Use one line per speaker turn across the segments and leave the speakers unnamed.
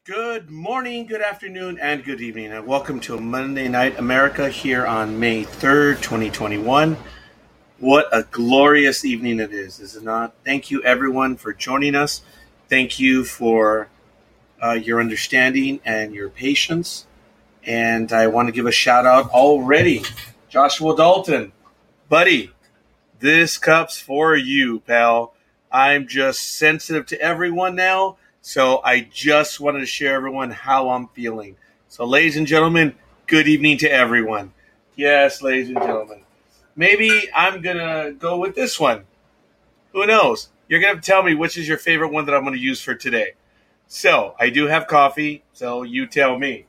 Good morning, good afternoon, and good evening, and welcome to Monday Night America here on May 3rd, 2021. What a glorious evening it is it not? Thank you, everyone, for joining us. Thank you for your understanding and your patience. And I want to give a shout out already. Joshua Dalton, buddy, this cup's for you, pal. I'm just sensitive to everyone now. So I just wanted to share everyone how I'm feeling. So ladies and gentlemen, good evening to everyone. Yes, ladies and gentlemen. Maybe I'm going to go with this one. Who knows? You're going to tell me which is your favorite one that I'm going to use for today. So I do have coffee, so you tell me.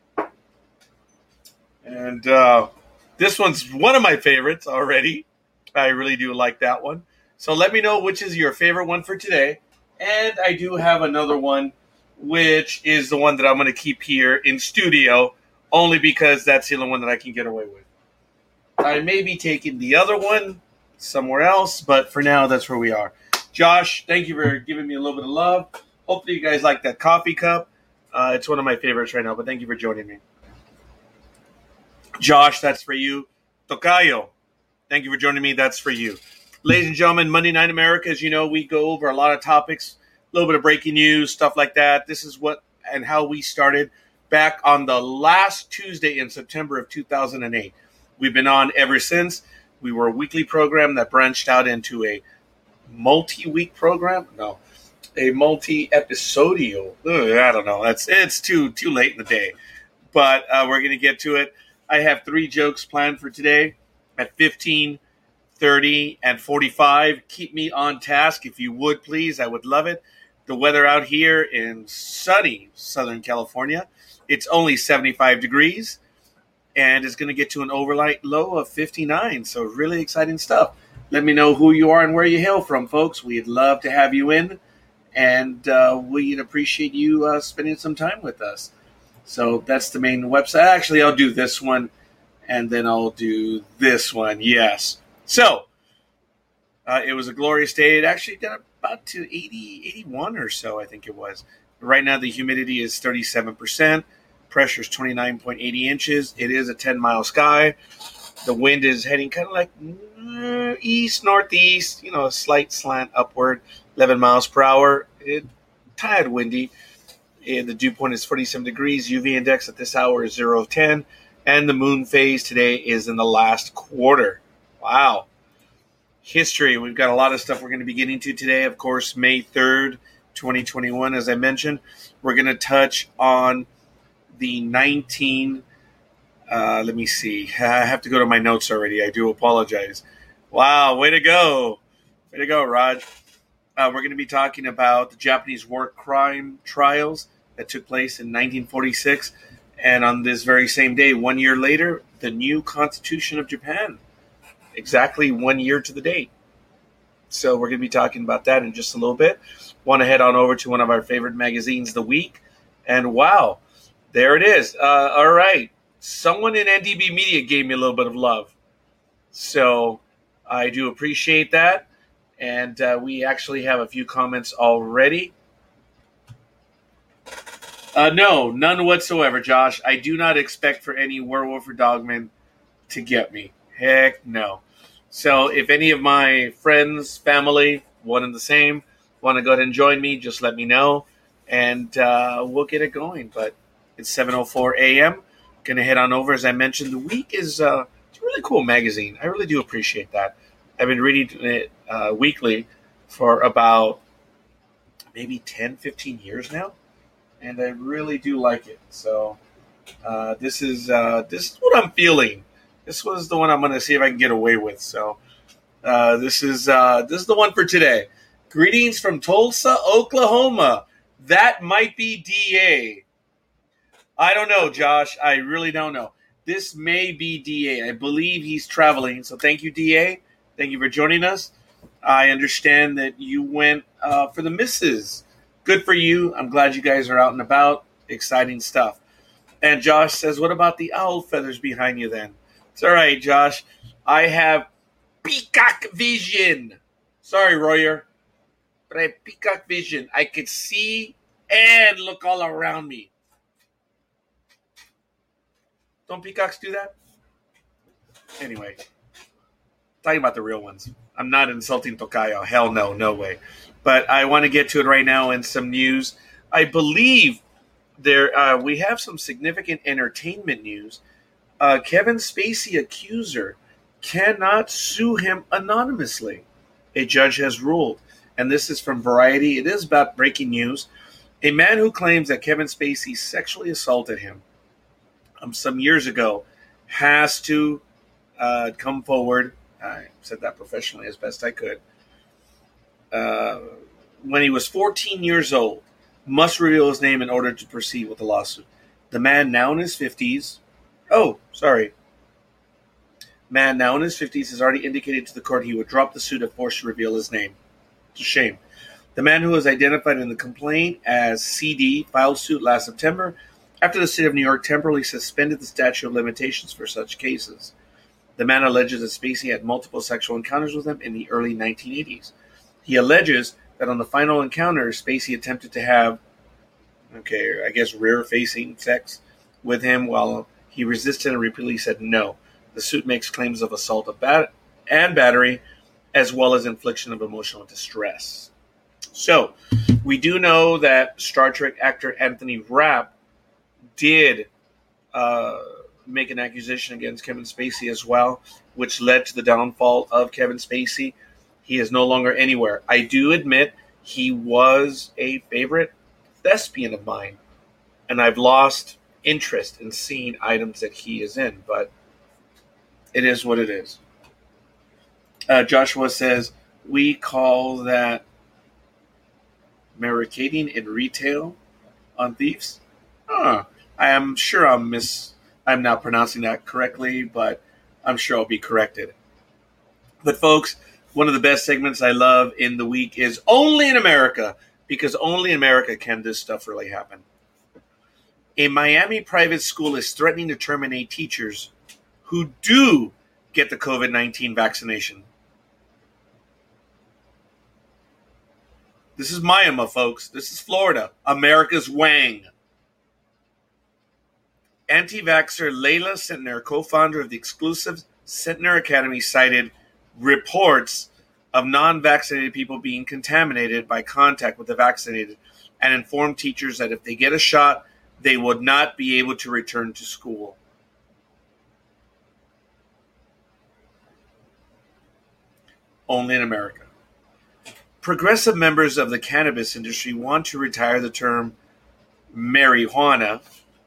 And this one's one of my favorites already. I really do like that one. So let me know which is your favorite one for today. And I do have another one, which is the one that I'm going to keep here in studio, only because that's the only one that I can get away with. I may be taking the other one somewhere else, but for now, that's where we are. Josh, thank you for giving me a little bit of love. Hopefully you guys like that coffee cup. It's one of my favorites right now, but thank you for joining me. Josh, that's for you. Tocayo, thank you for joining me. That's for you. Ladies and gentlemen, Monday Night America, as you know, we go over a lot of topics, a little bit of breaking news, stuff like that. This is what and how we started back on the last Tuesday in September of 2008. We've been on ever since. We were a weekly program that branched out into a multi-week program. No, a multi-episodio. I don't know. It's too late in the day. But we're going to get to it. I have 3 jokes planned for today at 15, 30, and 45. Keep me on task if you would, please. I would love it. The weather out here in sunny Southern California, it's only 75 degrees, and it's going to get to an overnight low of 59. So really exciting stuff. Let me know who you are and where you hail from, folks. We'd love to have you in, and we'd appreciate you spending some time with us. So that's the main website. Actually, I'll do this one, and then I'll do this one. Yes. So it was a glorious day. It actually got about to 80, 81 or so, I think it was. Right now, the humidity is 37%. Pressure is 29.80 inches. It is a 10-mile sky. The wind is heading kind of like east, northeast, a slight slant upward, 11 miles per hour. Tired windy. And the dew point is 47 degrees. UV index at this hour is 0 of 10. And the moon phase today is in the last quarter. Wow. History. We've got a lot of stuff we're going to be getting to today. Of course, May 3rd, 2021, as I mentioned. We're going to touch on the let me see. I have to go to my notes already. I do apologize. Wow, way to go. Way to go, Raj. We're going to be talking about the Japanese war crime trials that took place in 1946. And on this very same day, 1 year later, the new Constitution of Japan. Exactly 1 year to the date. So we're going to be talking about that in just a little bit. Want to head on over to one of our favorite magazines, The Week. And wow, there it is. All right. Someone in NDB Media gave me a little bit of love. So I do appreciate that. And we actually have a few comments already. No, none whatsoever, Josh. I do not expect for any werewolf or dogman to get me. Heck no. So if any of my friends, family, one and the same, want to go ahead and join me, just let me know. And we'll get it going. But it's 7:04 a.m. Going to head on over. As I mentioned, The Week is it's a really cool magazine. I really do appreciate that. I've been reading it weekly for about maybe 10, 15 years now. And I really do like it. So this is what I'm feeling. This was the one I'm going to see if I can get away with. So this is the one for today. Greetings from Tulsa, Oklahoma. That might be DA. I don't know, Josh. I really don't know. This may be DA. I believe he's traveling. So thank you, DA. Thank you for joining us. I understand that you went for the misses. Good for you. I'm glad you guys are out and about. Exciting stuff. And Josh says, what about the owl feathers behind you then? It's all right, Josh. I have peacock vision. Sorry, Royer. But I have peacock vision. I could see and look all around me. Don't peacocks do that? Anyway, talking about the real ones. I'm not insulting Tocayo. Hell no, no way. But I want to get to it right now in some news. I believe we have some significant entertainment news. Kevin Spacey accuser cannot sue him anonymously. A judge has ruled. And this is from Variety. It is about breaking news. A man who claims that Kevin Spacey sexually assaulted him some years ago has to come forward. I said that professionally as best I could. When he was 14 years old, must reveal his name in order to proceed with the lawsuit. The man now in his 50s. Man now in his 50s has already indicated to the court he would drop the suit if forced to reveal his name. It's a shame. The man who was identified in the complaint as CD filed suit last September after the city of New York temporarily suspended the statute of limitations for such cases. The man alleges that Spacey had multiple sexual encounters with him in the early 1980s. He alleges that on the final encounter, Spacey attempted to have, rear-facing sex with him while he resisted and repeatedly said no. The suit makes claims of assault and battery, as well as infliction of emotional distress. So, we do know that Star Trek actor Anthony Rapp did make an accusation against Kevin Spacey as well, which led to the downfall of Kevin Spacey. He is no longer anywhere. I do admit he was a favorite thespian of mine, and I've lost interest in seeing items that he is in, but it is what it is. Joshua says, we call that barricading in retail on thieves. I am sure I'm not pronouncing that correctly, but I'm sure I'll be corrected. But folks, one of the best segments I love in the week is Only in America, because only in America can this stuff really happen. A Miami private school is threatening to terminate teachers who do get the COVID-19 vaccination. This is Miami, folks. This is Florida. America's Wang. Anti-vaxxer Layla Sentner, co-founder of the exclusive Sentner Academy, cited reports of non-vaccinated people being contaminated by contact with the vaccinated and informed teachers that if they get a shot, they would not be able to return to school. Only in America. Progressive members of the cannabis industry want to retire the term marijuana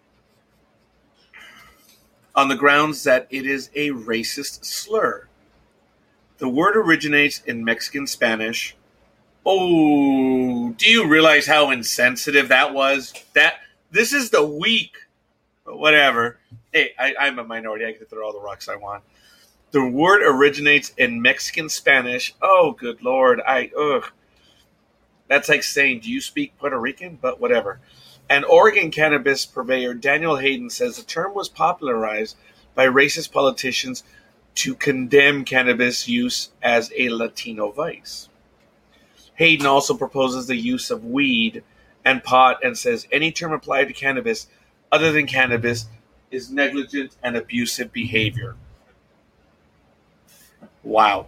on the grounds that it is a racist slur. The word originates in Mexican Spanish. Oh, do you realize how insensitive that was? This is the week. But whatever. Hey, I'm a minority. I can throw all the rocks I want. The word originates in Mexican Spanish. Oh, good Lord. That's like saying, do you speak Puerto Rican? But whatever. And Oregon cannabis purveyor Daniel Hayden says the term was popularized by racist politicians to condemn cannabis use as a Latino vice. Hayden also proposes the use of weed and pot and says any term applied to cannabis other than cannabis is negligent and abusive behavior. Wow.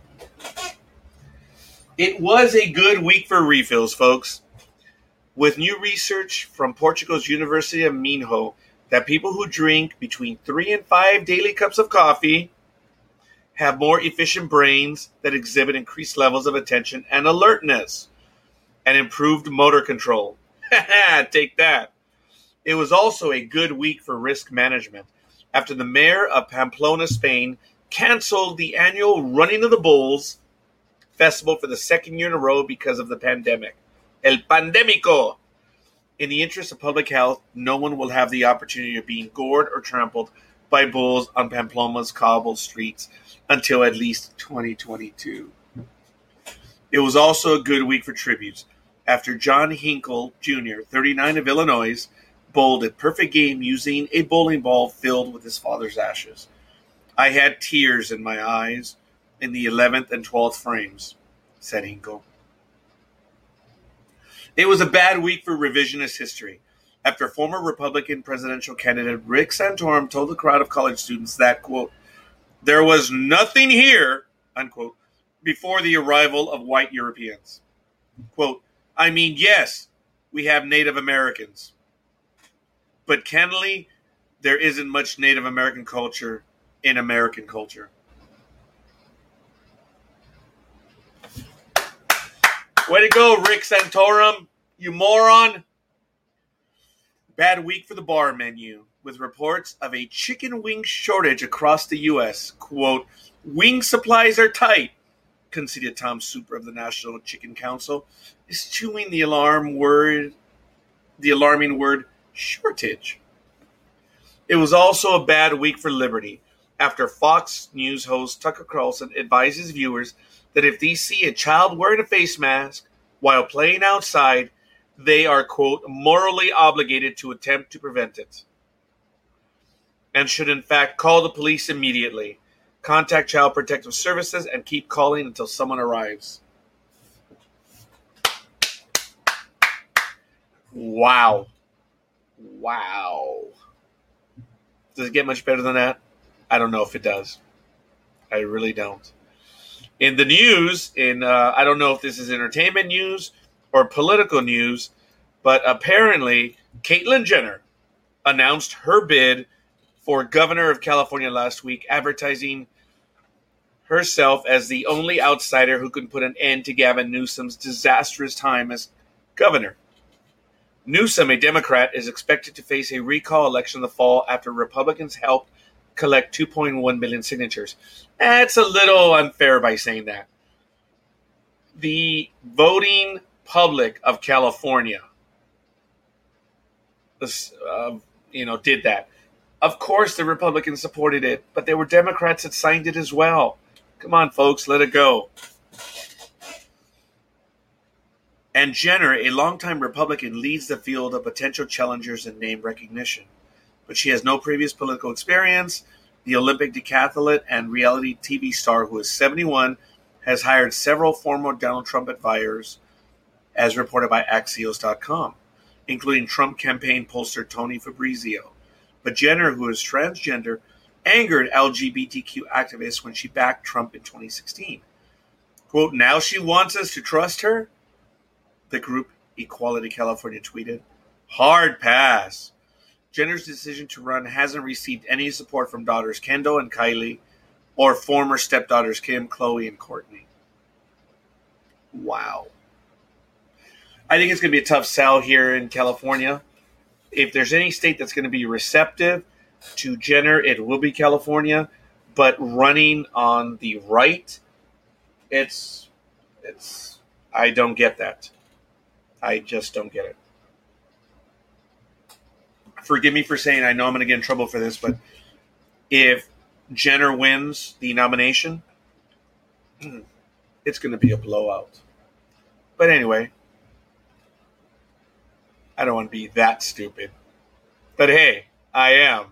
It was a good week for refills, folks. With new research from Portugal's University of Minho that people who drink between 3 and 5 daily cups of coffee have more efficient brains that exhibit increased levels of attention and alertness and improved motor control. Take that. It was also a good week for risk management after the mayor of Pamplona, Spain, canceled the annual Running of the Bulls festival for the second year in a row because of the pandemic. El pandemico. In the interest of public health, no one will have the opportunity of being gored or trampled by bulls on Pamplona's cobbled streets until at least 2022. It was also a good week for tributes after John Hinkle Jr., 39 of Illinois, bowled a perfect game using a bowling ball filled with his father's ashes. I had tears in my eyes in the 11th and 12th frames, said Hinkle. It was a bad week for revisionist history after former Republican presidential candidate Rick Santorum told a crowd of college students that, quote, there was nothing here, unquote, before the arrival of white Europeans. Quote, I mean, yes, we have Native Americans, but candidly, there isn't much Native American culture in American culture. Way to go, Rick Santorum, you moron. Bad week for the bar menu, with reports of a chicken wing shortage across the U.S. Quote, wing supplies are tight, conceded Tom Super of the National Chicken Council, is chewing the alarming word shortage. It was also a bad week for liberty after Fox News host Tucker Carlson advises viewers that if they see a child wearing a face mask while playing outside, they are, quote, morally obligated to attempt to prevent it, and should in fact call the police immediately, contact Child Protective Services, and keep calling until someone arrives. Wow. Does it get much better than that? I don't know if it does. I really don't. In the news, I don't know if this is entertainment news or political news, but apparently Caitlyn Jenner announced her bid for governor of California last week, advertising herself as the only outsider who can put an end to Gavin Newsom's disastrous time as governor. Newsom, a Democrat, is expected to face a recall election in the fall after Republicans helped collect 2.1 million signatures. That's a little unfair by saying that. The voting public of California, did that. Of course, the Republicans supported it, but there were Democrats that signed it as well. Come on, folks, let it go. And Jenner, a longtime Republican, leads the field of potential challengers in name recognition. But she has no previous political experience. The Olympic decathlete and reality TV star, who is 71, has hired several former Donald Trump advisors, as reported by Axios.com, including Trump campaign pollster Tony Fabrizio. But Jenner, who is transgender, angered LGBTQ activists when she backed Trump in 2016. Quote, now she wants us to trust her? The group Equality California tweeted. Hard pass. Jenner's decision to run hasn't received any support from daughters Kendall and Kylie or former stepdaughters Kim, Chloe, and Courtney. Wow. I think it's going to be a tough sell here in California. If there's any state that's going to be receptive to Jenner, it will be California. But running on the right, I don't get that. I just don't get it. Forgive me for saying, I know I'm going to get in trouble for this, but if Jenner wins the nomination, it's going to be a blowout. But anyway, I don't want to be that stupid. But hey, I am.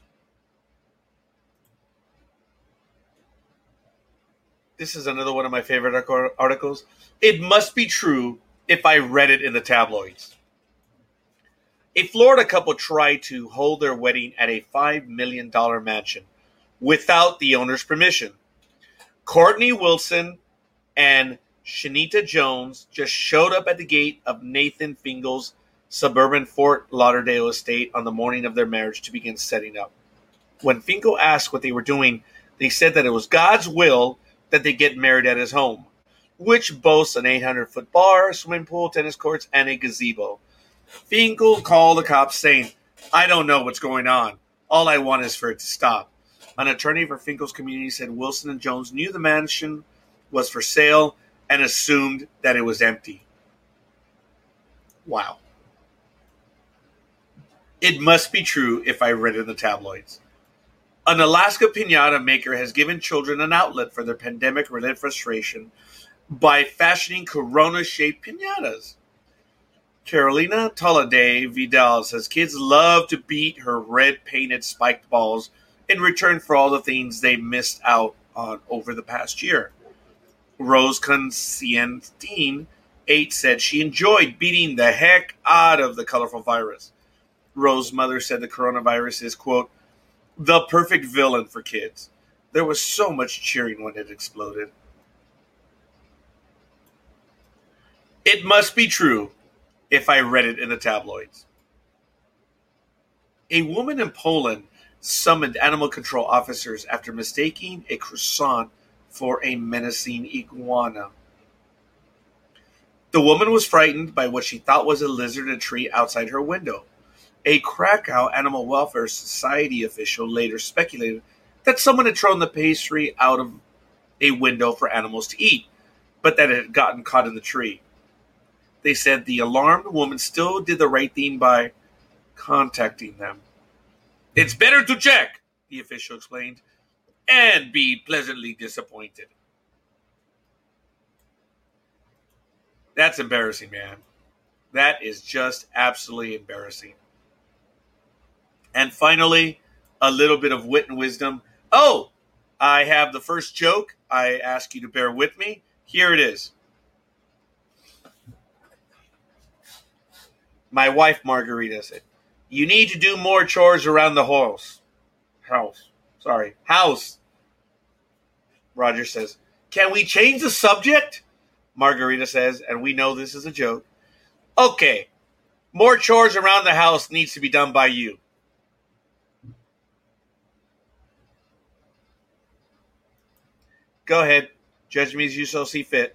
This is another one of my favorite articles. It must be true if I read it in the tabloids. A Florida couple tried to hold their wedding at a $5 million mansion without the owner's permission. Courtney Wilson and Shanita Jones just showed up at the gate of Nathan Fingal's suburban Fort Lauderdale estate on the morning of their marriage to begin setting up. When Fingal asked what they were doing, they said that it was God's will that they get married at his home, which boasts an 800-foot bar, swimming pool, tennis courts, and a gazebo. Fingal called the cops saying, I don't know what's going on. All I want is for it to stop. An attorney for Fingal's community said Wilson and Jones knew the mansion was for sale and assumed that it was empty. Wow. It must be true if I read it in the tabloids. An Alaska piñata maker has given children an outlet for their pandemic-related frustration by fashioning corona-shaped piñatas. Carolina Tolade Vidal says kids love to beat her red-painted spiked balls in return for all the things they missed out on over the past year. Rose Consientine 8 said she enjoyed beating the heck out of the colorful virus. Rose's mother said the coronavirus is, quote, the perfect villain for kids. There was so much cheering when it exploded. It must be true if I read it in the tabloids. A woman in Poland summoned animal control officers after mistaking a croissant for a menacing iguana. The woman was frightened by what she thought was a lizard in a tree outside her window. A Krakow Animal Welfare Society official later speculated that someone had thrown the pastry out of a window for animals to eat, but that it had gotten caught in the tree. They said the alarmed woman still did the right thing by contacting them. It's better to check, the official explained, and be pleasantly disappointed. That's embarrassing, man. That is just absolutely embarrassing. And finally, a little bit of wit and wisdom. Oh, I have the first joke. I ask you to bear with me. Here it is. My wife, Margarita, said, you need to do more chores around the house. House. Roger says, can we change the subject? Margarita says, and we know this is a joke. Okay, more chores around the house needs to be done by you. Go ahead. Judge me as you so see fit.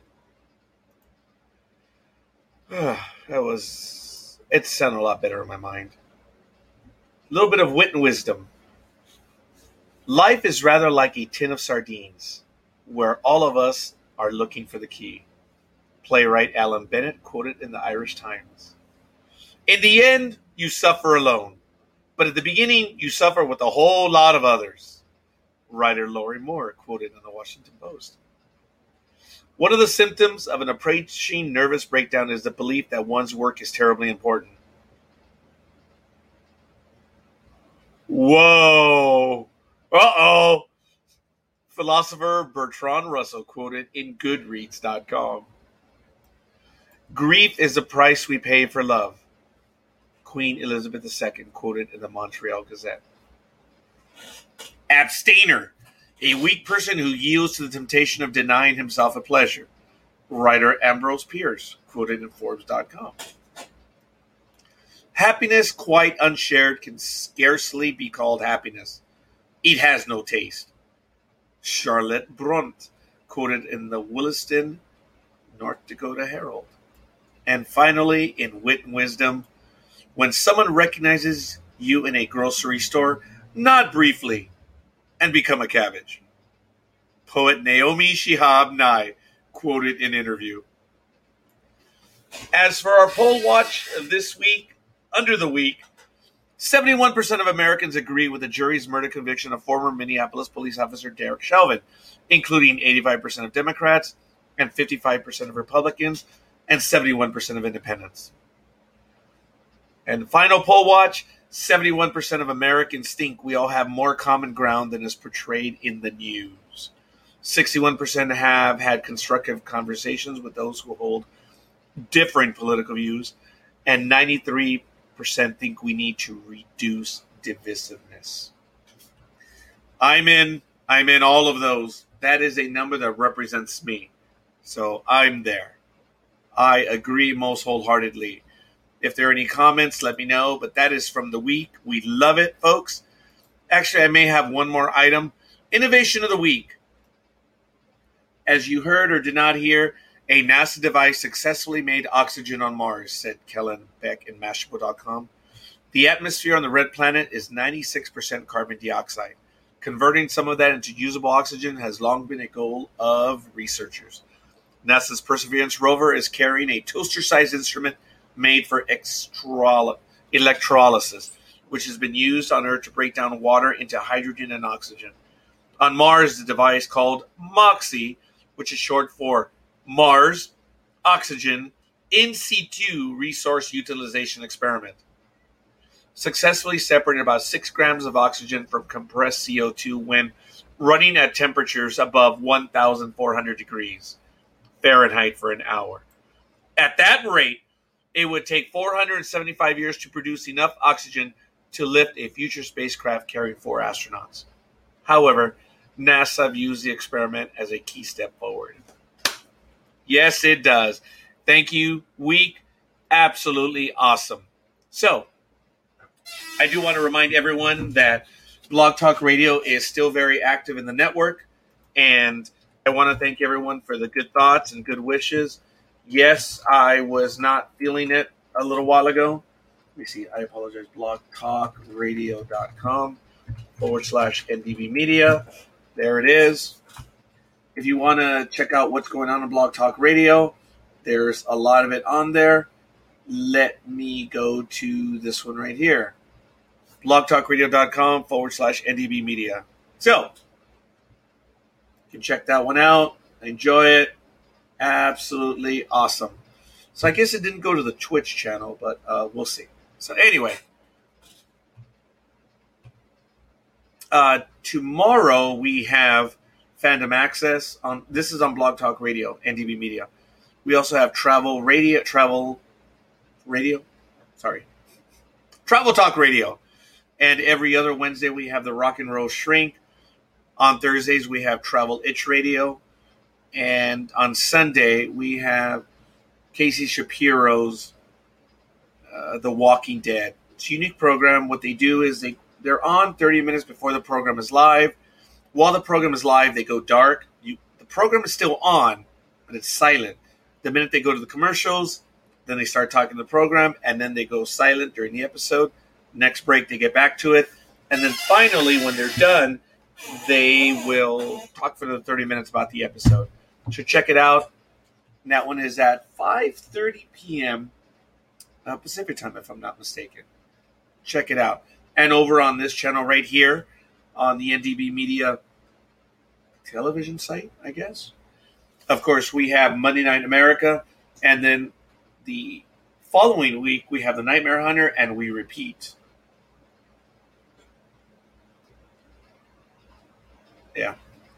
It sounded a lot better in my mind. A little bit of wit and wisdom. Life is rather like a tin of sardines, where all of us are looking for the key. Playwright Alan Bennett quoted in the Irish Times. In the end, you suffer alone, but at the beginning, you suffer with a whole lot of others. Writer Lori Moore quoted in the Washington Post. One of the symptoms of an approaching nervous breakdown is the belief that one's work is terribly important. Whoa! Uh-oh! Philosopher Bertrand Russell quoted in Goodreads.com. Grief is the price we pay for love. Queen Elizabeth II quoted in the Montreal Gazette. Abstainer, a weak person who yields to the temptation of denying himself a pleasure. Writer Ambrose Pierce quoted in Forbes.com. Happiness quite unshared can scarcely be called happiness. It has no taste. Charlotte Brunt quoted in the Williston, North Dakota Herald. And finally, in wit and wisdom, when someone recognizes you in a grocery store, nod briefly and become a cabbage. Poet Naomi Shihab Nye quoted in interview. As for our poll watch this week, under the week, 71% of Americans agree with the jury's murder conviction of former Minneapolis police officer Derek Chauvin, including 85% of Democrats and 55% of Republicans and 71% of independents. And the final poll watch, 71% of Americans think we all have more common ground than is portrayed in the news. 61% have had constructive conversations with those who hold differing political views, and 93% think we need to reduce divisiveness. I'm in all of those. That is a number that represents me. So I'm there. I agree most wholeheartedly. If there are any comments, let me know. But that is from the week. We love it, folks. Actually, I may have one more item. Innovation of the week. As you heard or did not hear, a NASA device successfully made oxygen on Mars, said Kellen Beck in Mashable.com. The atmosphere on the red planet is 96% carbon dioxide. Converting some of that into usable oxygen has long been a goal of researchers. NASA's Perseverance rover is carrying a toaster-sized instrument made for electrolysis, which has been used on Earth to break down water into hydrogen and oxygen. On Mars, the device called MOXIE, which is short for Mars Oxygen In Situ Resource Utilization Experiment, successfully separated about 6 grams of oxygen from compressed CO2 when running at temperatures above 1,400 degrees Fahrenheit for an hour. At that rate, it would take 475 years to produce enough oxygen to lift a future spacecraft carrying 4 astronauts. However, NASA views the experiment as a key step forward. Yes, it does. Thank you, Week. Absolutely awesome. So, I do want to remind everyone that Blog Talk Radio is still very active in the network, and I want to thank everyone for the good thoughts and good wishes. Yes, I was not feeling it a little while ago. Let me see. I apologize. blogtalkradio.com/NDB Media. There it is. If you want to check out what's going on in Blog Talk Radio, there's a lot of it on there. Let me go to this one right here. blogtalkradio.com/NDB Media. So, you can check that one out. Enjoy it. Absolutely awesome. So I guess it didn't go to the Twitch channel, but we'll see. So anyway, tomorrow we have Fandom Access. This is on Blog Talk Radio, NDB Media. We also have Travel Talk Radio. And every other Wednesday we have the Rock and Roll Shrink. On Thursdays we have Travel Itch Radio. And on Sunday, we have Casey Shapiro's The Walking Dead. It's a unique program. What they do is they're on 30 minutes before the program is live. While the program is live, they go dark. The program is still on, but it's silent. The minute they go to the commercials, then they start talking to the program, and then they go silent during the episode. Next break, they get back to it. And then finally, when they're done, they will talk for the 30 minutes about the episode. So check it out. And that one is at 5:30 p.m. Pacific time, if I'm not mistaken. Check it out. And over on this channel right here, on the NDB Media television site, I guess. Of course, we have Monday Night America. And then the following week, we have The Nightmare Hunter, and we repeat. Yeah.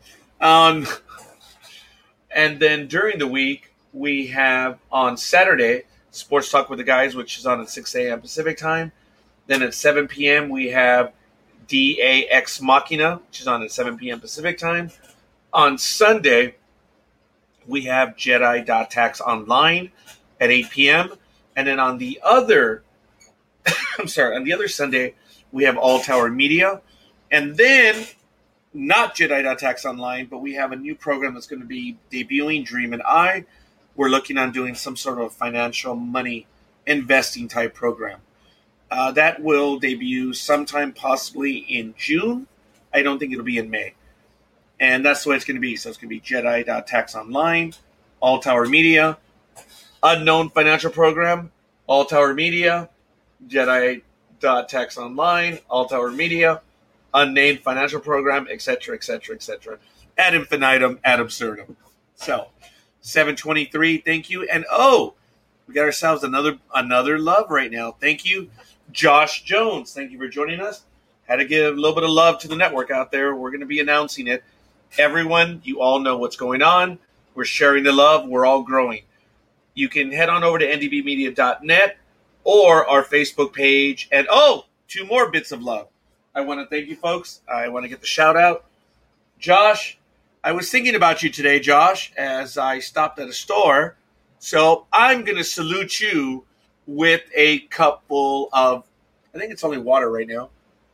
And then during the week, we have on Saturday, Sports Talk with the Guys, which is on at 6 a.m. Pacific time. Then at 7 p.m., we have DAX Machina, which is on at 7 p.m. Pacific time. On Sunday, we have Jedi.tax Online at 8 p.m. And then on the other, on the other Sunday, we have All Tower Media. And then, not Jedi.tax Online, but we have a new program that's going to be debuting, Dream and I. We're looking on doing some sort of financial money investing type program. That will debut sometime possibly in June. I don't think it'll be in May. And that's the way it's going to be. So it's going to be Jedi.tax Online, All Tower Media, Unknown Financial Program, All Tower Media, Jedi.tax Online, All Tower Media, Unnamed Financial Program, etc., etc., etc. Ad infinitum, ad absurdum. So, 723, thank you. And we got ourselves another love right now. Thank you, Josh Jones. Thank you for joining us. Had to give a little bit of love to the network out there. We're going to be announcing it. Everyone, you all know what's going on. We're sharing the love. We're all growing. You can head on over to ndbmedia.net or our Facebook page. And, 2 more bits of love. I want to thank you, folks. I want to get the shout out. Josh, I was thinking about you today, Josh, as I stopped at a store. So I'm going to salute you with a cup full of, I think it's only water right now.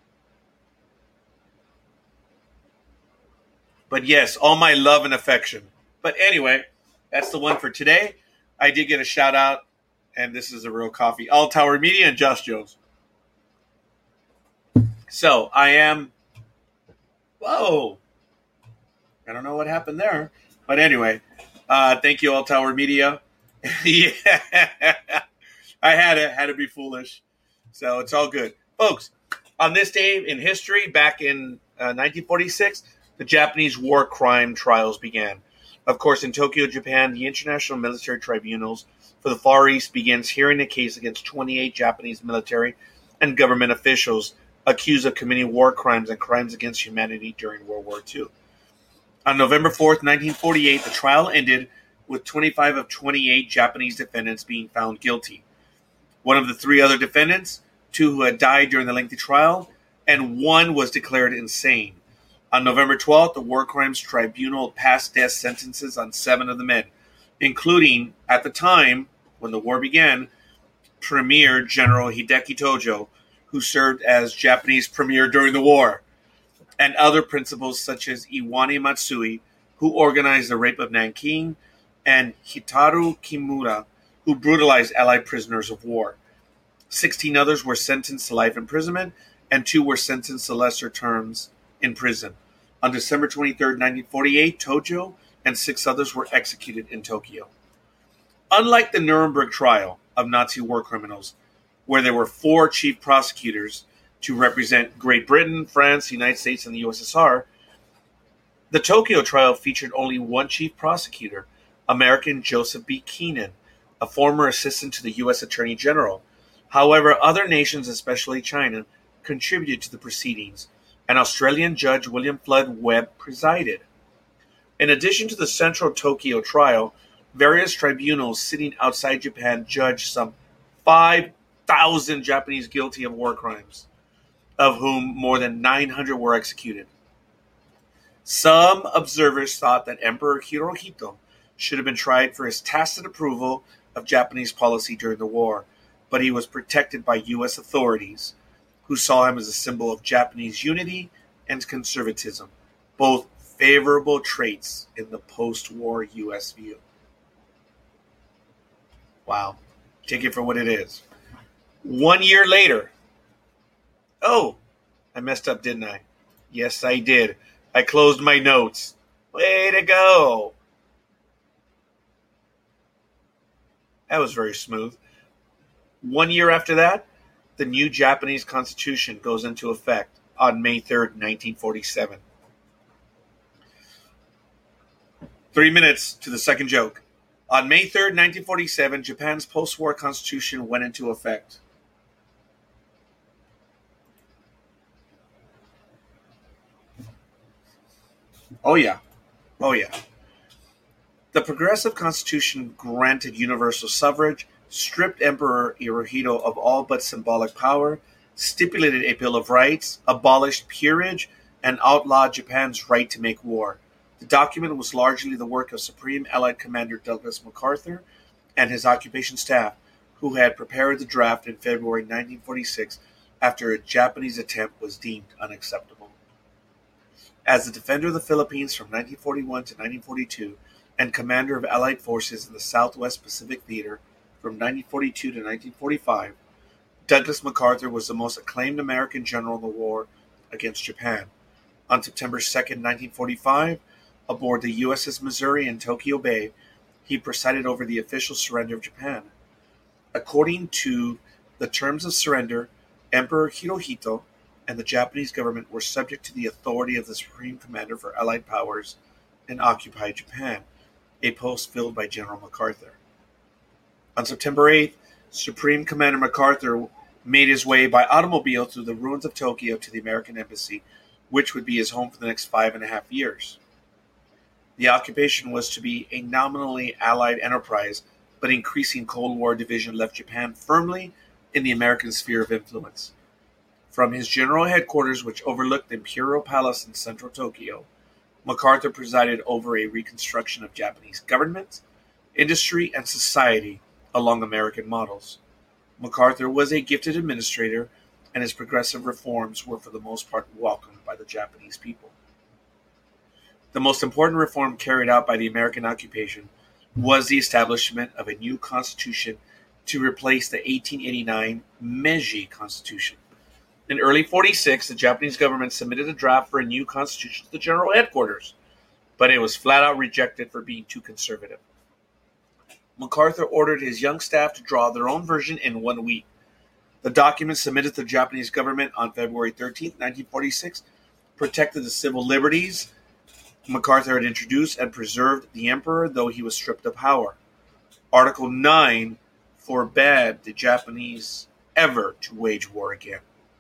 But yes, all my love and affection. But anyway, that's the one for today. I did get a shout out, and this is a real coffee. All Tower Media and Josh Jones. So I am, I don't know what happened there. But anyway, thank you, All Tower Media. Yeah, I had to be foolish. So it's all good. Folks, on this day in history, back in 1946, the Japanese war crime trials began. Of course, in Tokyo, Japan, the International Military Tribunals for the Far East begins hearing a case against 28 Japanese military and government officials accused of committing war crimes and crimes against humanity during World War II. On November 4th, 1948, the trial ended with 25 of 28 Japanese defendants being found guilty. One of the three other defendants, two who had died during the lengthy trial, and one was declared insane. On November 12th, the War Crimes Tribunal passed death sentences on 7 of the men, including, at the time, when the war began, Premier General Hideki Tojo, who served as Japanese premier during the war, and other principals such as Iwani Matsui, who organized the rape of Nanking, and Hitaru Kimura, who brutalized Allied prisoners of war. 16 others were sentenced to life imprisonment, and 2 were sentenced to lesser terms in prison. On December 23, 1948, Tojo and 6 others were executed in Tokyo. Unlike the Nuremberg trial of Nazi war criminals, where there were 4 chief prosecutors to represent Great Britain, France, the United States, and the USSR, the Tokyo trial featured only one chief prosecutor, American Joseph B. Keenan, a former assistant to the U.S. Attorney General. However, other nations, especially China, contributed to the proceedings, and Australian Judge William Flood Webb presided. In addition to the central Tokyo trial, various tribunals sitting outside Japan judged some 5,000 Japanese guilty of war crimes, of whom more than 900 were executed. Some observers thought that Emperor Hirohito should have been tried for his tacit approval of Japanese policy during the war, but he was protected by U.S. authorities, who saw him as a symbol of Japanese unity and conservatism, both favorable traits in the post-war U.S. view. Wow. Take it for what it is. 1 year later. Oh, I messed up, didn't I? Yes, I did. I closed my notes. Way to go. That was very smooth. 1 year after that, the new Japanese Constitution goes into effect on May 3rd, 1947. 3 minutes to the second joke. On May 3rd, 1947, Japan's post-war constitution went into effect. Oh yeah. The Progressive Constitution granted universal suffrage, stripped Emperor Hirohito of all but symbolic power, stipulated a Bill of Rights, abolished peerage, and outlawed Japan's right to make war. The document was largely the work of Supreme Allied Commander Douglas MacArthur and his occupation staff, who had prepared the draft in February 1946 after a Japanese attempt was deemed unacceptable. As the defender of the Philippines from 1941 to 1942 and commander of Allied forces in the Southwest Pacific Theater from 1942 to 1945, Douglas MacArthur was the most acclaimed American general in the war against Japan. On September 2, 1945, aboard the USS Missouri in Tokyo Bay, he presided over the official surrender of Japan. According to the terms of surrender, Emperor Hirohito and the Japanese government were subject to the authority of the Supreme Commander for Allied Powers in occupied Japan, a post filled by General MacArthur. On September 8th, Supreme Commander MacArthur made his way by automobile through the ruins of Tokyo to the American Embassy, which would be his home for the next 5.5 years. The occupation was to be a nominally Allied enterprise, but increasing Cold War division left Japan firmly in the American sphere of influence. From his general headquarters, which overlooked the Imperial Palace in central Tokyo, MacArthur presided over a reconstruction of Japanese government, industry, and society along American models. MacArthur was a gifted administrator, and his progressive reforms were for the most part welcomed by the Japanese people. The most important reform carried out by the American occupation was the establishment of a new constitution to replace the 1889 Meiji Constitution. In early 1946, the Japanese government submitted a draft for a new constitution to the general headquarters, but it was flat out rejected for being too conservative. MacArthur ordered his young staff to draw their own version in 1 week. The document submitted to the Japanese government on February 13, 1946, protected the civil liberties MacArthur had introduced and preserved the emperor, though he was stripped of power. Article 9 forbade the Japanese ever to wage war again.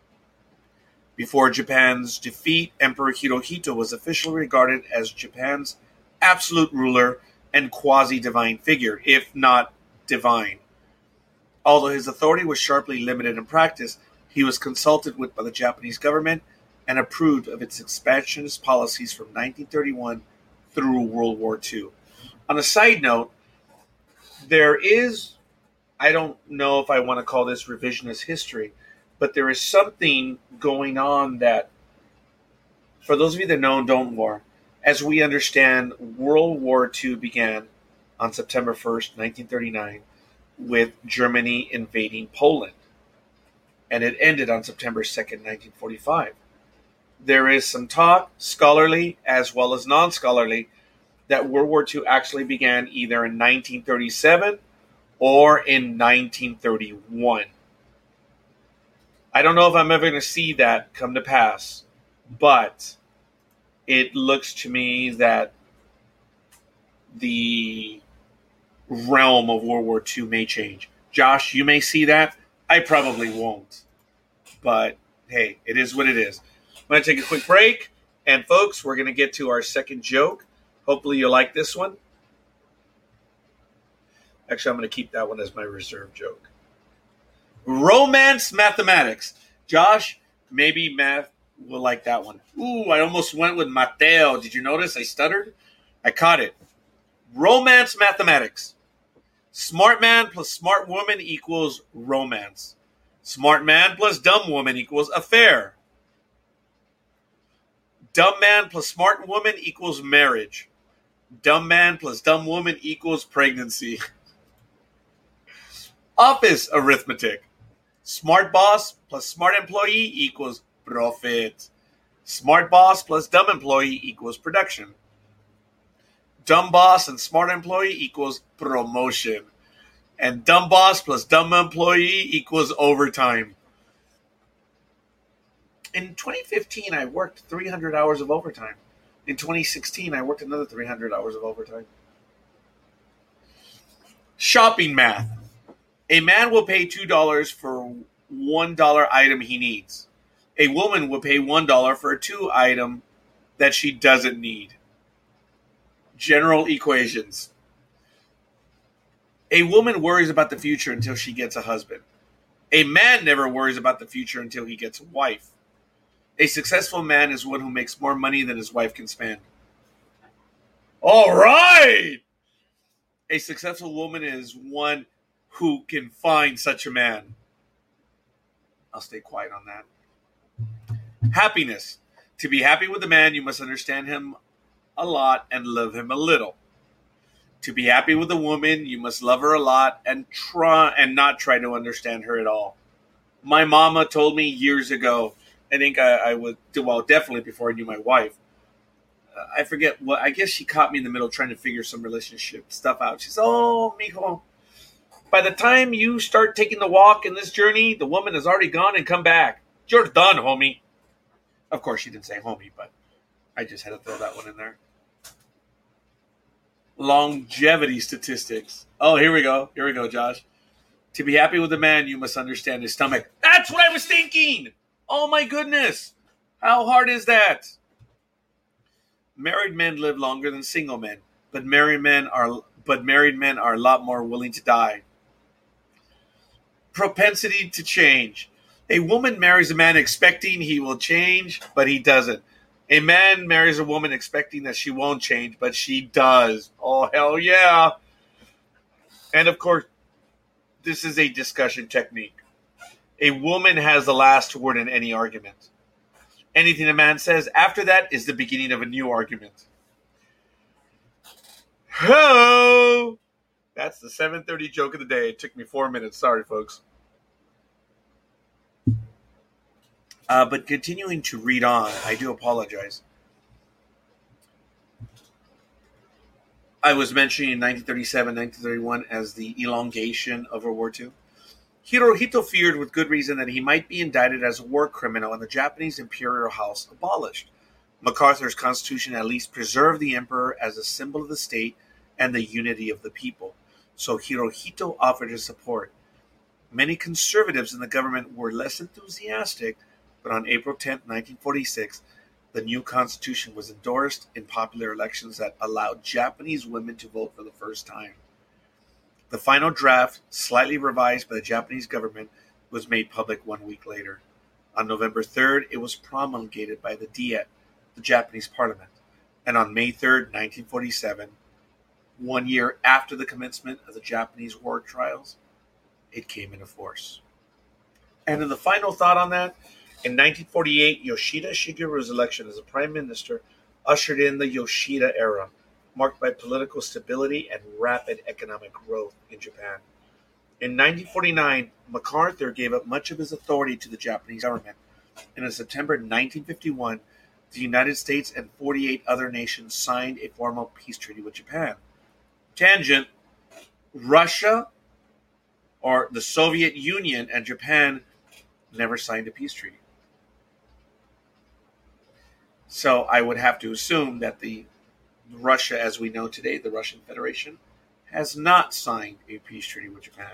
Before Japan's defeat, Emperor Hirohito was officially regarded as Japan's absolute ruler and quasi-divine figure, if not divine. Although his authority was sharply limited in practice, he was consulted with by the Japanese government and approved of its expansionist policies from 1931 through World War II. On a side note, there is, I don't know if I want to call this revisionist history, but there is something going on that, for those of you that know and don't war, as we understand, World War II began on September 1st, 1939, with Germany invading Poland. And it ended on September 2nd, 1945. There is some talk, scholarly as well as non-scholarly, that World War II actually began either in 1937 or in 1931. I don't know if I'm ever going to see that come to pass, but it looks to me that the realm of World War II may change. Josh, you may see that. I probably won't. But hey, it is what it is. I'm going to take a quick break. And folks, we're going to get to our second joke. Hopefully you like this one. Actually, I'm going to keep that one as my reserve joke. Romance mathematics. Josh, maybe math will like that one. Ooh, I almost went with Mateo. Did you notice I stuttered? I caught it. Romance mathematics. Smart man plus smart woman equals romance. Smart man plus dumb woman equals affair. Dumb man plus smart woman equals marriage. Dumb man plus dumb woman equals pregnancy. Office arithmetic. Smart boss plus smart employee equals profit. Smart boss plus dumb employee equals production. Dumb boss and smart employee equals promotion. And dumb boss plus dumb employee equals overtime. In 2015, I worked 300 hours of overtime. In 2016, I worked another 300 hours of overtime. Shopping math. A man will pay $2 for $1 item he needs. A woman will pay $1 for a $2 item that she doesn't need. General equations. A woman worries about the future until she gets a husband. A man never worries about the future until he gets a wife. A successful man is one who makes more money than his wife can spend. All right! A successful woman is one who can find such a man. I'll stay quiet on that. Happiness. To be happy with a man, you must understand him a lot and love him a little. To be happy with a woman, you must love her a lot and not try to understand her at all. My mama told me years ago, I think I would do well, definitely before I knew my wife. I forget what, I guess she caught me in the middle trying to figure some relationship stuff out. She said, "Oh, mijo, by the time you start taking the walk in this journey, the woman has already gone and come back. You're done, homie." Of course, she didn't say homie, but I just had to throw that one in there. Longevity statistics. Oh, here we go. Here we go, Josh. To be happy with a man, you must understand his stomach. That's what I was thinking. Oh my goodness. How hard is that? Married men live longer than single men, but married men are a lot more willing to die. Propensity to change. A woman marries a man expecting he will change, but he doesn't. A man marries a woman expecting that she won't change, but she does. Oh, hell yeah. And of course, this is a discussion technique. A woman has the last word in any argument. Anything a man says after that is the beginning of a new argument. Ho! That's the 7:30 joke of the day. It took me 4 minutes. Sorry, folks. But continuing to read on, I do apologize. I was mentioning 1937, 1931 as the elongation of World War II. Hirohito feared with good reason that he might be indicted as a war criminal and the Japanese imperial house abolished. MacArthur's constitution at least preserved the emperor as a symbol of the state and the unity of the people. So Hirohito offered his support. Many conservatives in the government were less enthusiastic, but on April 10, 1946, The new constitution was endorsed in popular elections that allowed Japanese women to vote for the first time. The final draft, slightly revised by the Japanese government, was made public 1 week later. On November 3rd, it was promulgated by the Diet, the Japanese parliament, and on May 3rd, 1947, 1 year after the commencement of the Japanese war trials, it came into force. And in the final thought on that, in 1948, Yoshida Shigeru's election as a prime minister ushered in the Yoshida era, marked by political stability and rapid economic growth in Japan. In 1949, MacArthur gave up much of his authority to the Japanese government, and in September 1951, the United States and 48 other nations signed a formal peace treaty with Japan. Tangent, Russia, or the Soviet Union, and Japan never signed a peace treaty. So I would have to assume that the Russia, as we know today, the Russian Federation, has not signed a peace treaty with Japan.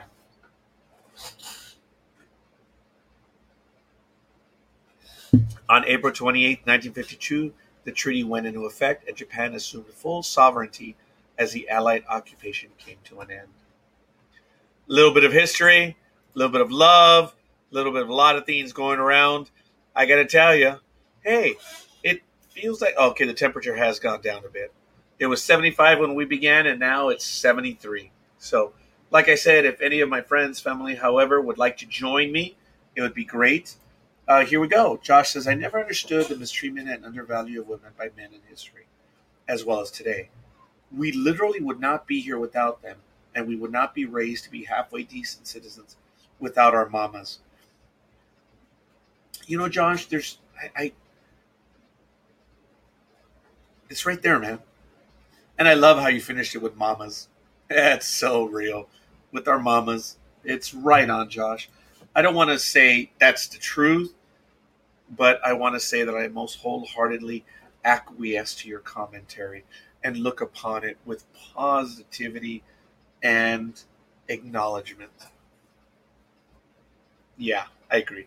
On April 28, 1952, the treaty went into effect and Japan assumed full sovereignty as the Allied occupation came to an end. A little bit of history, a little bit of love, a little bit of a lot of things going around. I got to tell you, hey, it feels like, okay, the temperature has gone down a bit. It was 75 when we began, and now it's 73. So, like I said, if any of my friends, family, however, would like to join me, it would be great. Here we go. Josh says, I never understood the mistreatment and undervalue of women by men in history, as well as today. We literally would not be here without them, and we would not be raised to be halfway decent citizens without our mamas. You know, Josh, it's right there, man. And I love how you finished it with mamas. That's so real. With our mamas. It's right on, Josh. I don't want to say that's the truth, but I want to say that I most wholeheartedly acquiesce to your commentary and look upon it with positivity and acknowledgement. Yeah, I agree.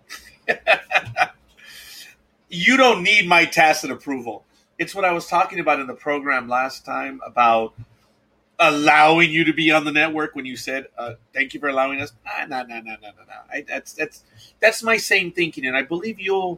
You don't need my tacit approval. It's what I was talking about in the program last time about allowing you to be on the network when you said, thank you for allowing us. No. That's my same thinking, and I believe you'll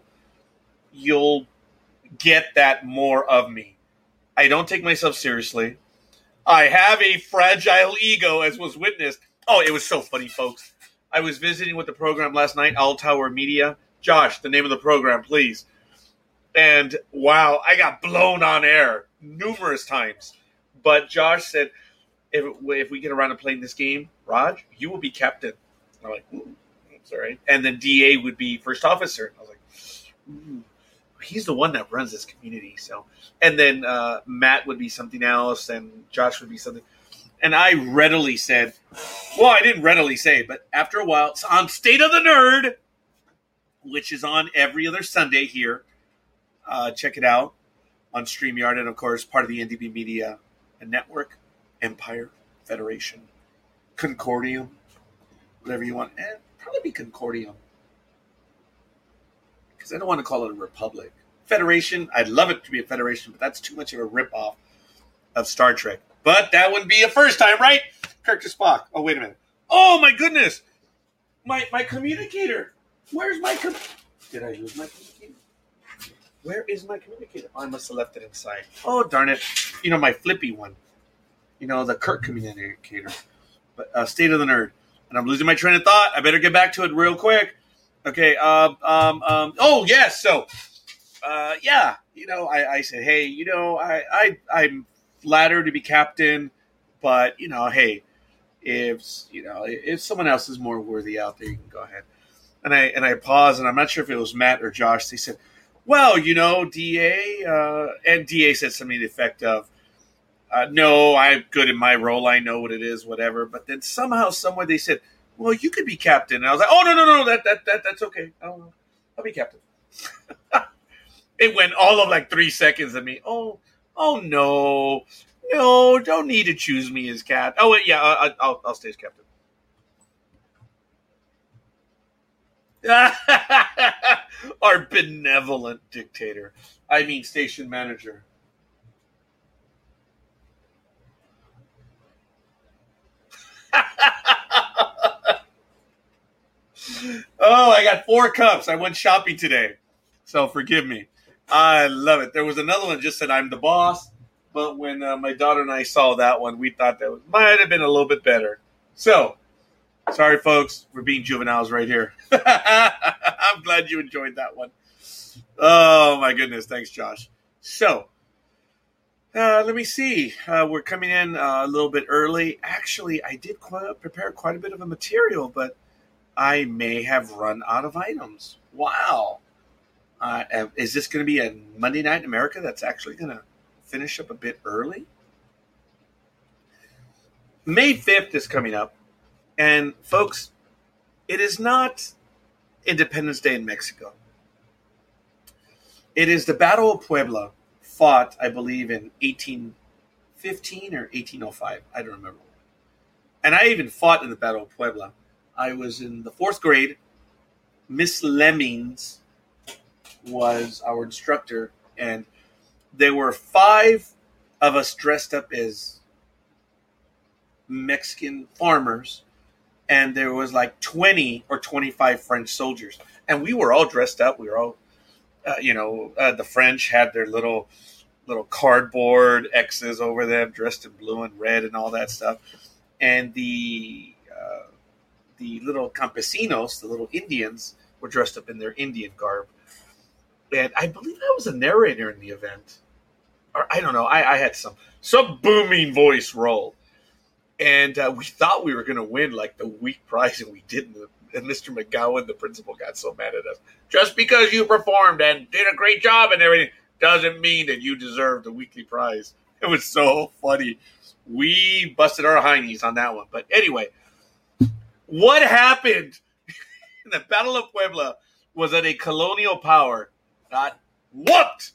get that more of me. I don't take myself seriously. I have a fragile ego, as was witnessed. Oh, it was so funny, folks. I was visiting with the program last night, All Tower Media. Josh, the name of the program, please. And wow, I got blown on air numerous times. But Josh said, if we get around to playing this game, Raj, you will be captain. I'm like, ooh, that's all right. And then DA would be first officer. I was like, ooh, he's the one that runs this community. So, and then Matt would be something else, and Josh would be something. And I readily said, well, I didn't readily say it, but after a while, it's on State of the Nerd, which is on every other Sunday here. Check it out on StreamYard, and of course, part of the NDB Media Network, Empire, Federation, Concordium, whatever you want. And probably be Concordium, because I don't want to call it a republic. Federation, I'd love it to be a federation, but that's too much of a ripoff of Star Trek. But that wouldn't be a first time, right? Kirk to Spock. Oh, wait a minute. Oh, my goodness. My communicator. Where's my Did I lose my communicator? Where is my communicator? Oh, I must have left it inside. Oh, darn it. You know, my flippy one. You know, the Kirk communicator. But State of the Nerd. And I'm losing my train of thought. I better get back to it real quick. Okay. Oh, yes. So, yeah. You know, I said, hey, you know, I'm flattered to be captain, but you know, hey, if someone else is more worthy out there, you can go ahead. And I paused, and I'm not sure if it was Matt or Josh. They said, well, you know, DA, and DA said something to the effect of, no, I'm good in my role. I know what it is, whatever. But then somehow, somewhere, they said, well, you could be captain. And I was like, oh, no, that's okay. I'll be captain. It went all of like 3 seconds of me. Oh, no, don't need to choose me as captain. Oh, wait, yeah, I'll stay as captain. Our benevolent dictator. I mean, station manager. Oh, I got 4 cups. I went shopping today. So forgive me. I love it. There was another one just said I'm the boss. But when my daughter and I saw that one, we thought that might have been a little bit better. So, sorry, folks. We're being juveniles right here. I'm glad you enjoyed that one. Oh, my goodness. Thanks, Josh. So, let me see. We're coming in a little bit early. Actually, I did prepare quite a bit of a material, but I may have run out of items. Wow. Is this going to be a Monday Night in America that's actually going to finish up a bit early? May 5th is coming up. And, folks, it is not Independence Day in Mexico. It is the Battle of Puebla, fought, I believe, in 1815 or 1805. I don't remember. And I even fought in the Battle of Puebla. I was in the 4th grade. Miss Lemmings was our instructor, and there were 5 of us dressed up as Mexican farmers, and there was like 20 or 25 French soldiers, and we were all dressed up. We were all, the French had their little cardboard X's over them, dressed in blue and red and all that stuff, and the little campesinos, the little Indians, were dressed up in their Indian garb. And I believe I was a narrator in the event. Or I don't know. I had some booming voice role. And we thought we were going to win like the week prize, and we didn't. And Mr. McGowan, the principal, got so mad at us. Just because you performed and did a great job and everything doesn't mean that you deserve the weekly prize. It was so funny. We busted our heinies on that one. But anyway, what happened in the Battle of Puebla was that a colonial power got whooped.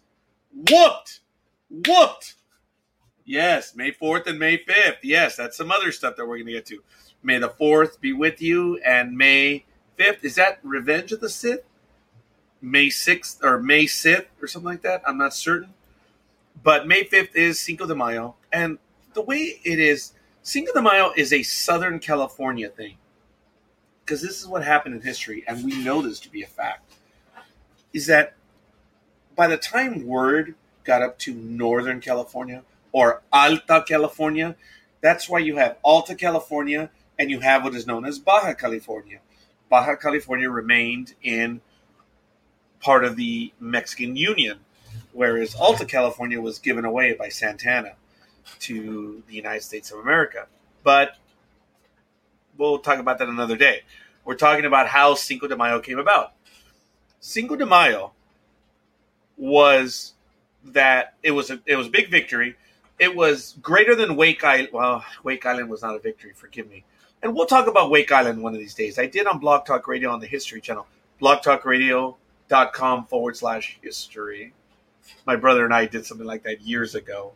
Yes, May 4th and May 5th. Yes, that's some other stuff that we're going to get to. May the 4th be with you, and May 5th, is that Revenge of the Sith? May 6th or May 6th or something like that? I'm not certain. But May 5th is Cinco de Mayo, and the way it is, Cinco de Mayo is a Southern California thing. Because this is what happened in history, and we know this to be a fact, is that by the time word got up to Northern California or Alta California, that's why you have Alta California and you have what is known as Baja California. Baja California remained in part of the Mexican Union, whereas Alta California was given away by Santana to the United States of America. But we'll talk about that another day. We're talking about how Cinco de Mayo came about. Cinco de Mayo was that it was a big victory. It was greater than Wake Island. Well, Wake Island was not a victory, forgive me. And we'll talk about Wake Island one of these days. I did on Blog Talk Radio on the History Channel, blogtalkradio.com/history. My brother and I did something like that years ago.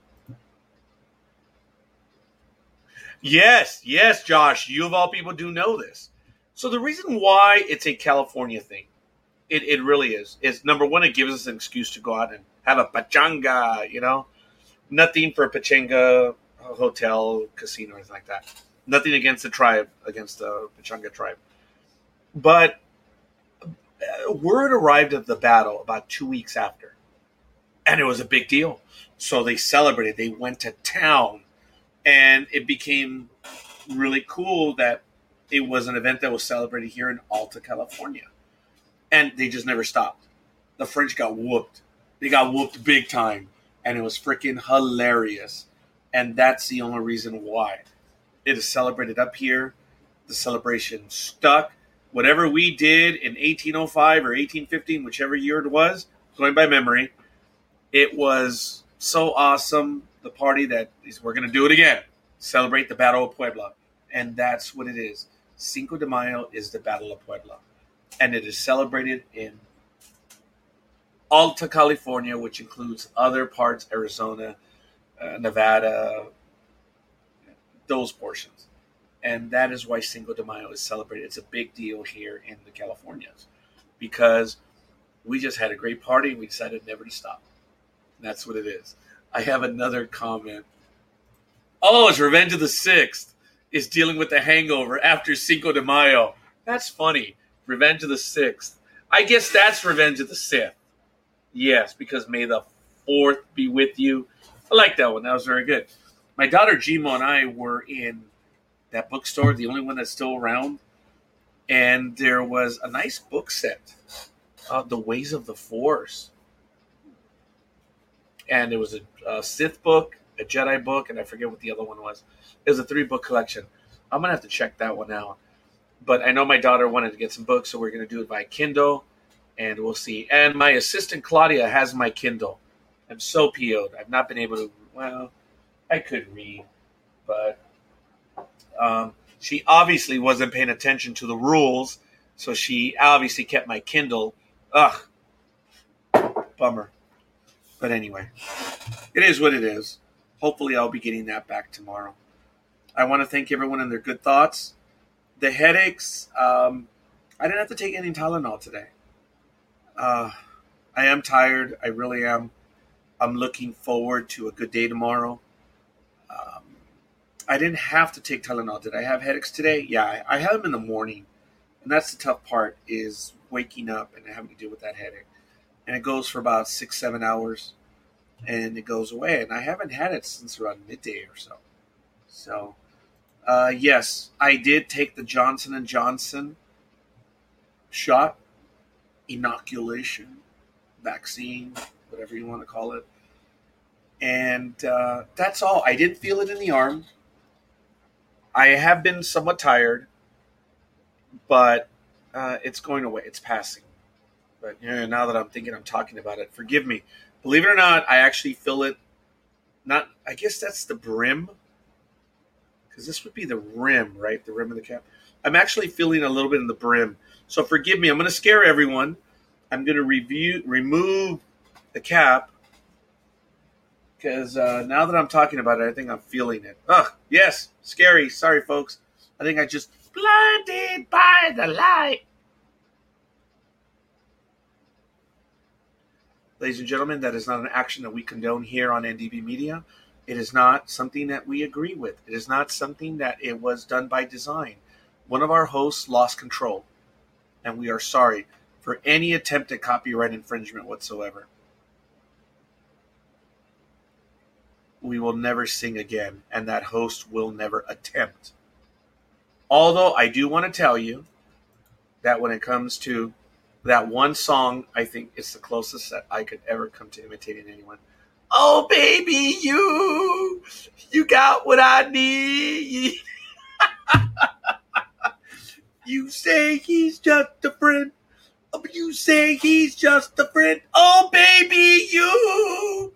Yes, Josh, you of all people do know this. So the reason why it's a California thing, it really is number one, it gives us an excuse to go out and have a pachanga, Nothing for pachanga, hotel, casino, or anything like that. Nothing against the tribe, against the pachanga tribe. But word arrived of the battle about 2 weeks after. And it was a big deal. So they celebrated. They went to town. And it became really cool that it was an event that was celebrated here in Alta California. And they just never stopped. The French got whooped. They got whooped big time. And it was freaking hilarious. And that's the only reason why. It is celebrated up here. The celebration stuck. Whatever we did in 1805 or 1815, whichever year it was, going by memory, it was so awesome. The party that is, we're going to do it again. Celebrate the Battle of Puebla. And that's what it is. Cinco de Mayo is the Battle of Puebla. And it is celebrated in Alta California, which includes other parts, Arizona, Nevada, those portions. And that is why Cinco de Mayo is celebrated. It's a big deal here in the Californias because We just had a great party and we decided never to stop. That's what it is. I have another comment. Oh, it's Revenge of the Sixth is dealing with the hangover after Cinco de Mayo. That's funny. Revenge of the Sixth. I guess that's Revenge of the Sith. Yes, because May the 4th be with you. I like that one. That was very good. My daughter Jimo and I were in that bookstore, the only one that's still around, and there was a nice book set, The Ways of the Force. And it was a Sith book, a Jedi book, and I forget what the other one was. It was a 3-book collection. I'm going to have to check that one out. But I know my daughter wanted to get some books, so we're going to do it by Kindle, and we'll see. And my assistant, Claudia, has my Kindle. I'm so PO'd. I've not been able to, well, I could read, but she obviously wasn't paying attention to the rules, so she obviously kept my Kindle. Ugh. Bummer. But anyway, it is what it is. Hopefully I'll be getting that back tomorrow. I want to thank everyone and their good thoughts. The headaches, I didn't have to take any Tylenol today. I am tired. I really am. I'm looking forward to a good day tomorrow. I didn't have to take Tylenol. Did I have headaches today? Yeah, I have them in the morning. And that's the tough part, is waking up and having to deal with that headache. And it goes for about 6-7 hours. And it goes away. And I haven't had it since around midday or so. So, yes, I did take the Johnson & Johnson shot, inoculation, vaccine, whatever you want to call it. And that's all. I didn't feel it in the arm. I have been somewhat tired, but it's going away. It's passing. But now that I'm thinking I'm talking about it, forgive me. Believe it or not, I actually feel it. Not, I guess that's the brim. Because this would be the rim, right? The rim of the cap. I'm actually feeling a little bit in the brim. So forgive me. I'm going to scare everyone. I'm going to remove the cap. Because now that I'm talking about it, I think I'm feeling it. Ugh, yes, scary. Sorry, folks. I think I just blinded by the light. Ladies and gentlemen, that is not an action that we condone here on NDB Media. It is not something that we agree with. It is not something that it was done by design. One of our hosts lost control, and we are sorry for any attempt at copyright infringement whatsoever. We will never sing again, and that host will never attempt. Although I do want to tell you that when it comes to that one song, I think it's the closest that I could ever come to imitating anyone. Oh, baby, you got what I need. You say he's just a friend. Oh, you say he's just a friend. Oh, baby, you.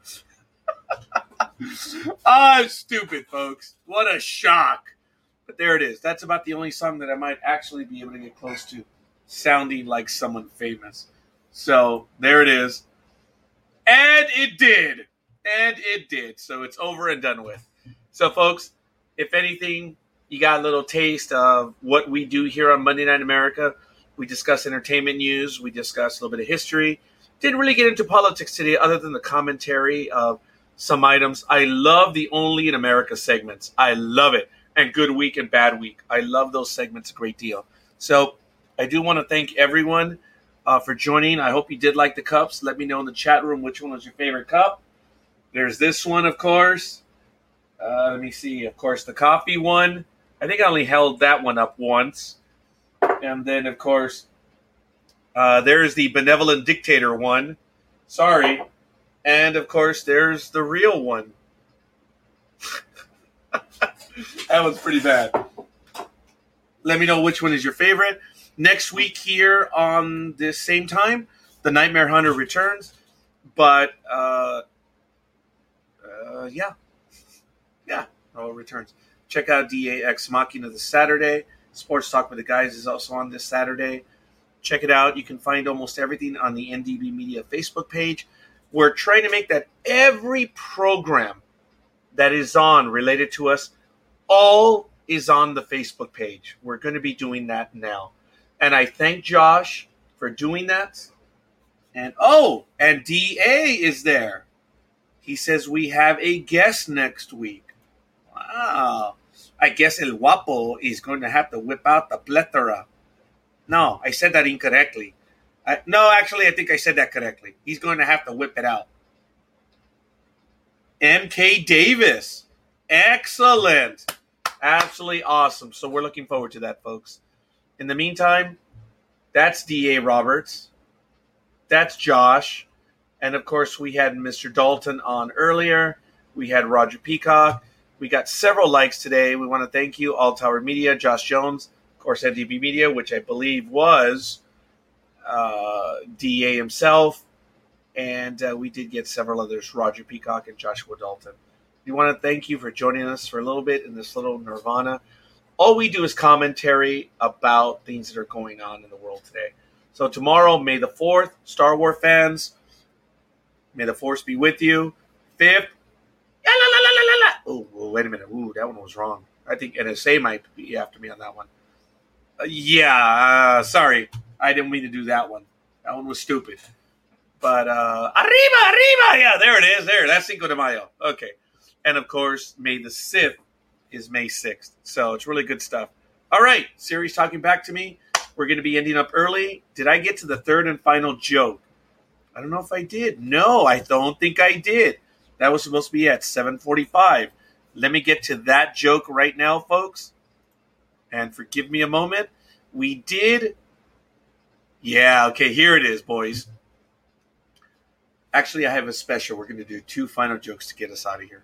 I'm stupid, folks. What a shock. But there it is. That's about the only song that I might actually be able to get close to sounding like someone famous. So there it is. And it did. And it did. So it's over and done with. So, folks, if anything, you got a little taste of what we do here on Monday Night America. We discuss entertainment news. We discuss a little bit of history. Didn't really get into politics today other than the commentary of some items. I love the Only in America segments. I love it. And Good Week and Bad Week. I love those segments a great deal. So I do want to thank everyone for joining. I hope you did like the cups. Let me know in the chat room which one was your favorite cup. There's this one, of course. Let me see. Of course, the coffee one. I think I only held that one up once. And then, of course, there's the Benevolent Dictator one. Sorry. And, of course, there's the real one. That was pretty bad. Let me know which one is your favorite. Next week here on this same time, the Nightmare Hunter returns. But, yeah. Yeah, it returns. Check out DAX Machina this Saturday. Sports Talk with the Guys is also on this Saturday. Check it out. You can find almost everything on the NDB Media Facebook page. We're trying to make that every program that is on related to us, all is on the Facebook page. We're going to be doing that now. And I thank Josh for doing that. And DA is there. He says we have a guest next week. Wow. I guess El Guapo is going to have to whip out the plethora. No, I said that incorrectly. No, actually, I think I said that correctly. He's going to have to whip it out. MK Davis. Excellent. Absolutely awesome. So we're looking forward to that, folks. In the meantime, that's D.A. Roberts. That's Josh. And, of course, we had Mr. Dalton on earlier. We had Roger Peacock. We got several likes today. We want to thank you, All Tower Media, Josh Jones, of course, NDB Media, which I believe was DA himself. And we did get several others, Roger Peacock and Joshua Dalton. We want to thank you for joining us for a little bit in this little nirvana. All we do is commentary about things that are going on in the world today. So tomorrow, May the 4th, Star Wars fans, may the Force be with you. 5th, oh, wait a minute. Ooh, that one was wrong. I think NSA might be after me on that one. Sorry. I didn't mean to do that one. That one was stupid. But, arriba! Yeah, there it is. There, that's Cinco de Mayo. Okay. And, of course, May the 6th is May 6th. So it's really good stuff. All right. Siri's talking back to me. We're going to be ending up early. Did I get to the third and final joke? I don't know if I did. No, I don't think I did. That was supposed to be at 7:45. Let me get to that joke right now, folks. And forgive me a moment. We did. Yeah, okay, here it is, boys. Actually, I have a special. We're going to do 2 final jokes to get us out of here.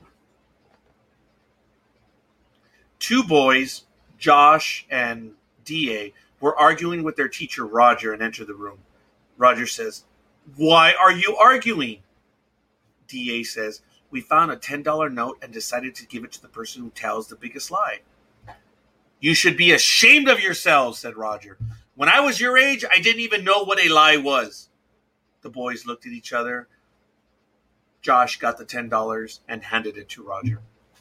2 boys, Josh and DA, were arguing with their teacher, Roger, and enter the room. Roger says, "Why are you arguing?" DA says, "We found a $10 note and decided to give it to the person who tells the biggest lie." "You should be ashamed of yourselves," said Roger. "When I was your age, I didn't even know what a lie was." The boys looked at each other. Josh got the $10 and handed it to Roger.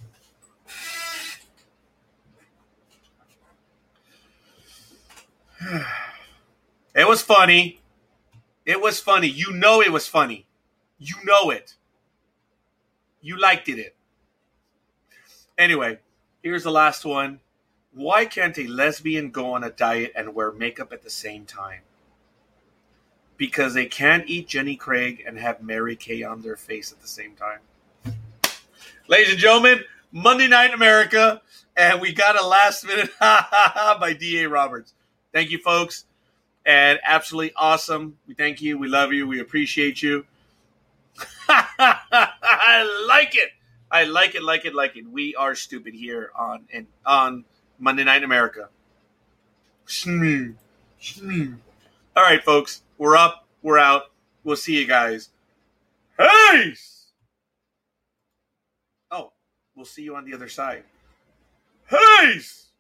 It was funny. It was funny. You know it was funny. You know it. You liked it. Anyway, here's the last one. Why can't a lesbian go on a diet and wear makeup at the same time? Because they can't eat Jenny Craig and have Mary Kay on their face at the same time. Ladies and gentlemen, Monday Night in America, and we got a last minute by D.A. Roberts. Thank you, folks, and absolutely awesome. We thank you. We love you. We appreciate you. I like it. I like it. We are stupid here on Monday Night in America. All right, folks. We're up. We're out. We'll see you guys. Peace. Oh, we'll see you on the other side. Peace.